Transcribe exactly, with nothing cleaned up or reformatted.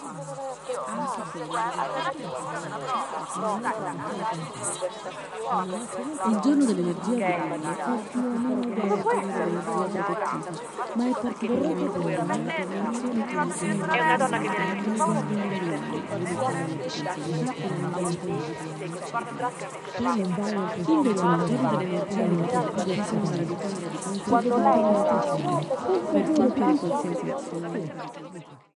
Anche se il giorno dell'energia giovanile è più o meno uguale al giorno dell'energia protettiva, ma è particolarmente grande nella correlazione con il segno di È una donna che ascendente viene e con gli indovinelli tradizionalmente considerati l'elemento madriano. Invece il giorno dell'energia protettiva ti serve la vittoria di qualsiasi impegno specifico per compiere qualsiasi azione.